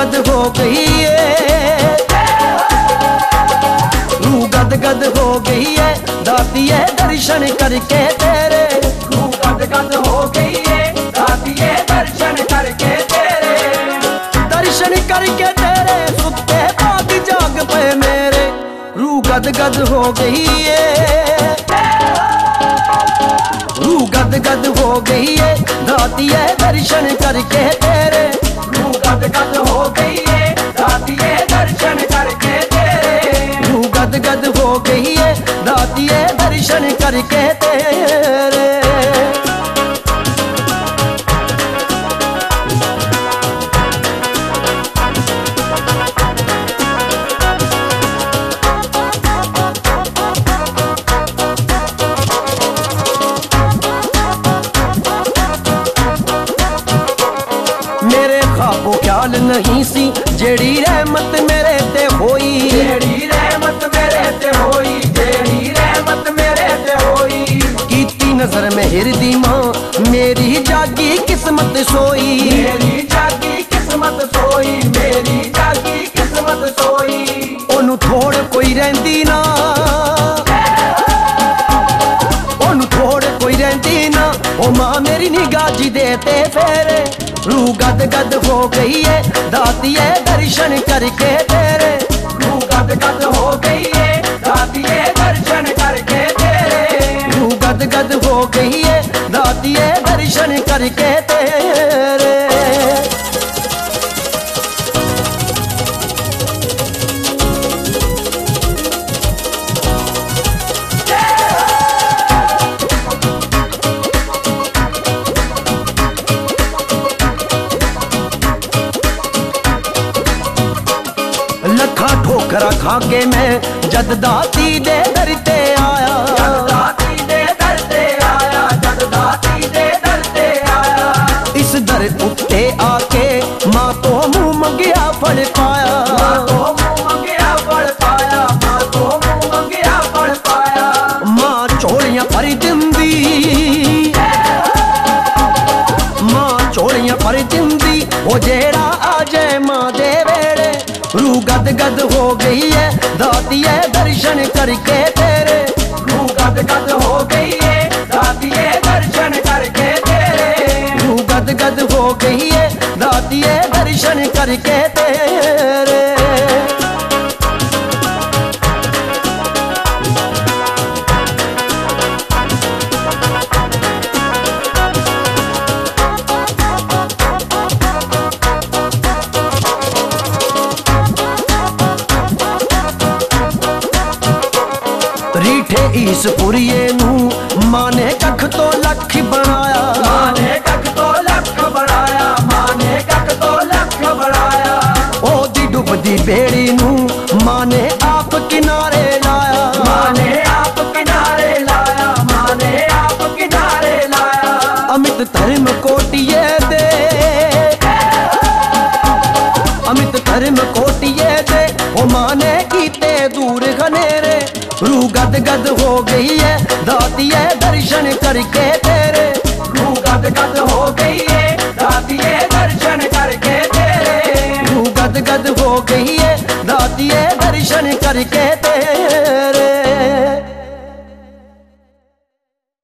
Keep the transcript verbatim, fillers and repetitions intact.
गद हो गई है, रूह गद गद हो गई है दातिये दर्शन करके तेरे। रूह गद गद हो गई है दातिये दर्शन करके तेरे। दर्शन करके तेरे सुते भाग जाग पे मेरे, रूह गद गद हो गई है, रूह गद गद हो गई है दातिये दर्शन करके तेरे। रूह गद गद हो गई है दातिये दर्शन करके तेरे। रूह गद गद हो गई है दातिये दर्शन करके तेरे। मेरे ख्वाबो ख्याल नहीं सी जेड़ी रहमत मेरे ते होई, जेड़ी रहमत मेरे ते होई, जेड़ी रहमत मेरे ते होई। कीती नजर में हिरदी मां मेरी जागी किस्मत सोई, मेरी जागी किस्मत सोई, मेरी जागी किस्मत सोई। ओनू थोड़ कोई रहंदी ना, ओनू थोड़ कोई रहंदी ना, ओ मां मेरी निगाह जी देते फेरे। रूह गद गद हो गई है दातिये दर्शन करके तेरे। रूह गद गद हो गई है दातिये दर्शन करके तेरे। रूह गद गद हो गई है दातिये दर्शन करके तेरे। लखा ठोकरा खा के मैं जद दाती दे दर ते आया, जद दाती दे दर ते आया, जद दाती दे दर ते आया। इस दर उत्ते आके मां तो मुंह मंगिया फल पाया, मां तो मुंह मंगिया फल पाया, मां तो मुंह मंगिया फल पाया। मां चोलियां भर दिंदी, मां चोलियां भर दिंदी ओ जेड़ा आ जाए मां दे वेड़े। रूह गद गद हो गई है दातिये दर्शन करके तेरे। रूह गद गद हो गई है दातिये दर्शन करके तेरे। रूह गद गद हो गई है दातिये दर्शन करके तेरे। रीठे इस पुरिये नू मां ने कख तो लख बनाया, मां ने कख तो लख बनाया, मां ने कख तो लख बनाया। ओ दी डुबदी बेड़ी नू मां ने आप किनारे लाया, मां ने आप किनारे लाया, मां ने आप किनारे लाया। अमित धर्म कोटिये दे, अमित धर्म कोटिये दे ओ मां ने कीते दूर घनेरे। रूह गद गद हो गई है दातिये दर्शन करके तेरे। रूह गद गद हो गई है दातिये दर्शन करके तेरे। रूह गद गद हो गई है दातिये दर्शन करके तेरे।